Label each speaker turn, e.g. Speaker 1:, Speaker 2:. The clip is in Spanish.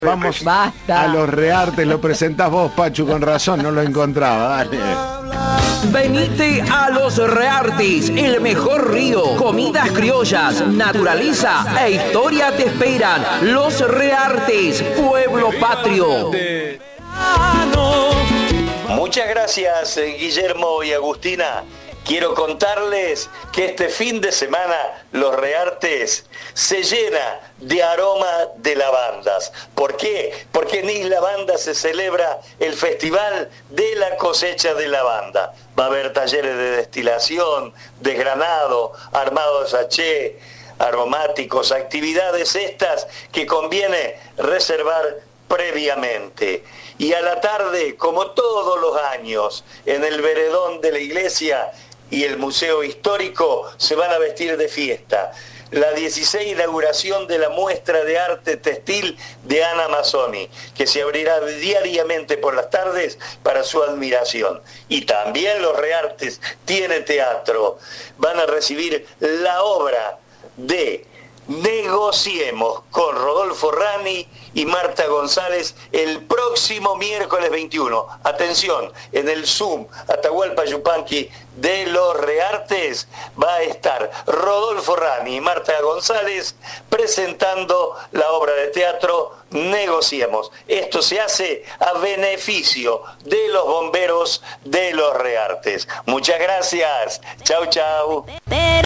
Speaker 1: Vamos
Speaker 2: Basta.
Speaker 1: a los Reartes, lo presentás vos, Pachu, con razón, no lo encontraba, dale.
Speaker 3: Venite a Los Reartes, el mejor río, comidas criollas, naturaleza e historia te esperan. Los Reartes, pueblo patrio.
Speaker 4: Muchas gracias, Guillermo y Agustina. Quiero contarles que este fin de semana Los Reartes se llena de aroma de lavandas. ¿Por qué? Porque en Isla Banda se celebra el Festival de la Cosecha de Lavanda. Va a haber talleres de destilación, desgranado, armado de sachet, aromáticos, actividades estas que conviene reservar previamente. Y a la tarde, como todos los años, en el veredón de la iglesia y el Museo Histórico se van a vestir de fiesta. La 16 inauguración de la muestra de arte textil de Ana Mazzoni, que se abrirá diariamente por las tardes para su admiración. Y también Los Reartes tiene teatro. Van a recibir la obra de Negociemos con Rodolfo Rani y Marta González el próximo miércoles 21. Atención, en el Zoom Atahualpa Yupanqui de Los Reartes va a estar Rodolfo Rani y Marta González presentando la obra de teatro Negociemos. Esto se hace a beneficio de los bomberos de Los Reartes. Muchas gracias. Chau, chau.